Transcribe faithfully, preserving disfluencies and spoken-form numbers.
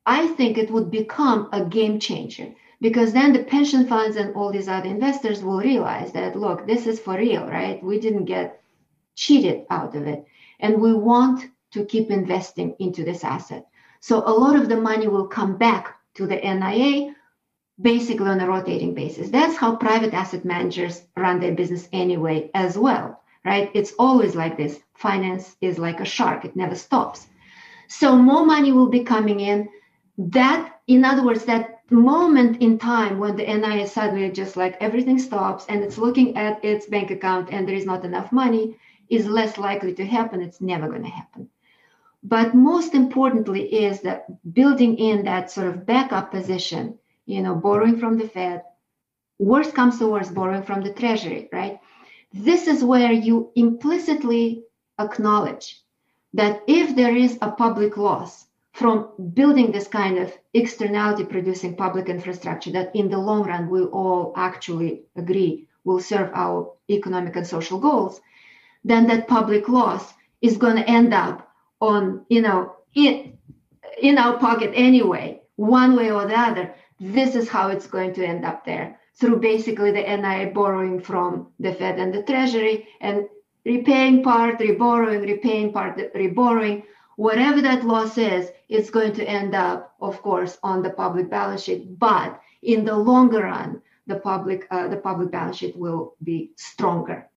I think it would become a game changer, because then the pension funds and all these other investors will realize that, look, this is for real, right? We didn't get cheated out of it. And we want to keep investing into this asset. So a lot of the money will come back to the N I A, basically on a rotating basis. That's how private asset managers run their business anyway, as well, right? It's always like this. Finance is like a shark, it never stops. So more money will be coming in. That, in other words, that moment in time when the N I A suddenly just like everything stops and it's looking at its bank account and there is not enough money, is less likely to happen. It's never going to happen. But most importantly is that building in that sort of backup position, you know, borrowing from the Fed, worst comes to worst, borrowing from the Treasury, right? This is where you implicitly acknowledge that if there is a public loss from building this kind of externality producing public infrastructure that in the long run we all actually agree will serve our economic and social goals, then that public loss is going to end up on, you know, in, in our pocket anyway, one way or the other. This is how it's going to end up there, through basically the N I A borrowing from the Fed and the Treasury and repaying part, reborrowing, repaying part, reborrowing. Whatever that loss is, it's going to end up, of course, on the public balance sheet. But in the longer run, the public, uh, the public balance sheet will be stronger.